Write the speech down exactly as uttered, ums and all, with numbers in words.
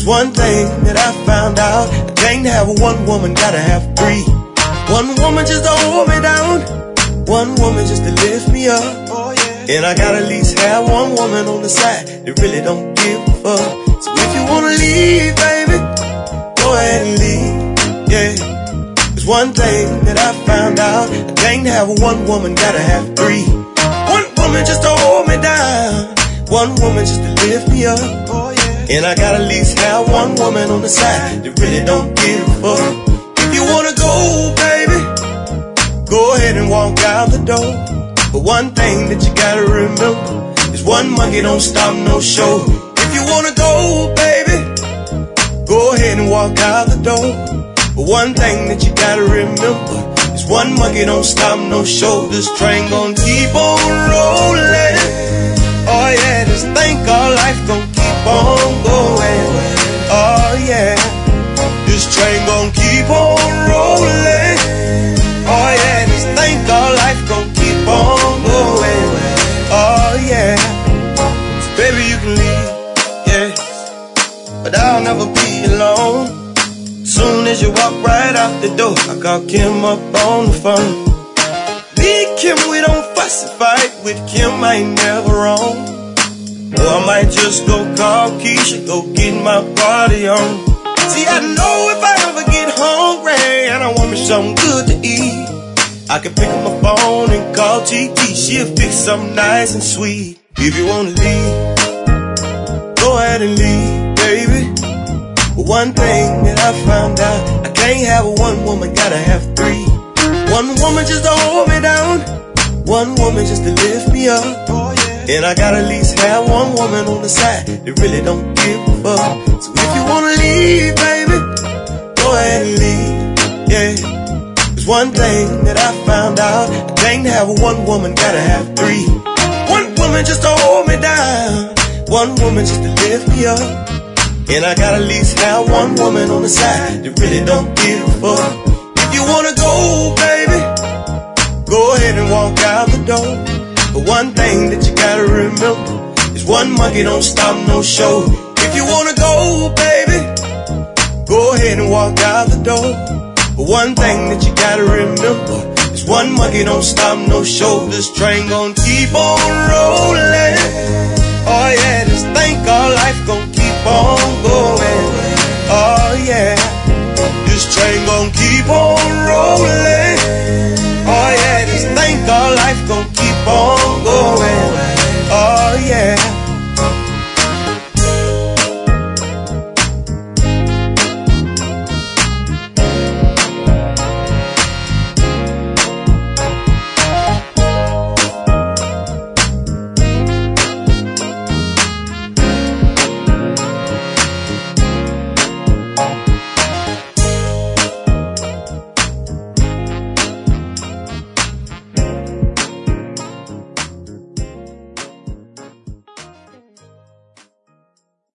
one thing that I found out. I can't have one woman, gotta have three. One woman just to hold me down, one woman just to lift me up. Oh, yeah. And I gotta at least have one woman on the side that really don't give a fuck. So if you wanna leave, baby, go ahead and leave, yeah. There's one thing that I found out. I can't have one woman, gotta have three. One woman just to hold me down, one woman just to lift me up. Oh, yeah. And I gotta at least have one woman on the side that really don't give a fuck. If you wanna go, baby, go ahead and walk out the door. But one thing that you gotta remember is one monkey don't stop no show. If you wanna go, baby, go ahead and walk out the door. But one thing that you gotta remember is one monkey don't stop no show. This train gon' keep on rolling. Oh yeah, just think our life gon' keep on going. Oh yeah, this train gon' keep on rolling. Oh yeah, just think our life gon' keep on going. Oh yeah, so baby you can leave, yeah, but I'll never be alone. Soon as you walk right out the door, I call Kim up on the phone. Me and Kim, we don't fuss and fight. With Kim, I ain't never wrong. Or I might just go call Keisha, go get my party on. See, I know if I ever get hungry and I want me something good to eat, I can pick up my phone and call T T. She'll fix something nice and sweet. If you wanna leave, go ahead and leave, baby. But one thing that I found out, I can't have one woman, gotta have three. One woman just to hold me down, one woman just to lift me up. Oh, yeah. And I gotta at least have one woman on the side that really don't give a fuck. So if you wanna leave, baby, go ahead and leave, yeah. There's one thing that I found out, I can't have one woman, gotta have three. One woman just to hold me down, one woman just to lift me up. And I gotta at least have one woman on the side that really don't give a fuck. If you wanna go, baby, go ahead and walk out the door. But one thing that you gotta remember is one monkey don't stop no show. If you wanna go, baby, go ahead and walk out the door. But one thing that you gotta remember is one monkey don't stop no show. This train gon' keep on rolling. Oh yeah, just think our life gon' keep on going. Oh yeah, this train gon' keep on